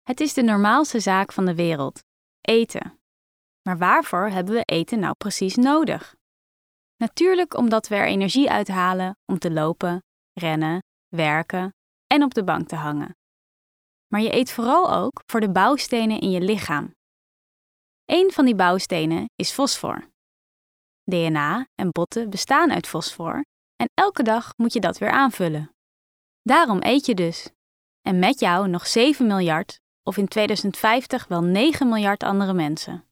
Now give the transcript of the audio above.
Het is de normaalste zaak van de wereld: eten. Maar waarvoor hebben we eten nou precies nodig? Natuurlijk omdat we er energie uithalen om te lopen, rennen, werken en op de bank te hangen. Maar je eet vooral ook voor de bouwstenen in je lichaam. Eén van die bouwstenen is fosfor. DNA en botten bestaan uit fosfor en elke dag moet je dat weer aanvullen. Daarom eet je dus. En met jou nog 7 miljard of in 2050 wel 9 miljard andere mensen.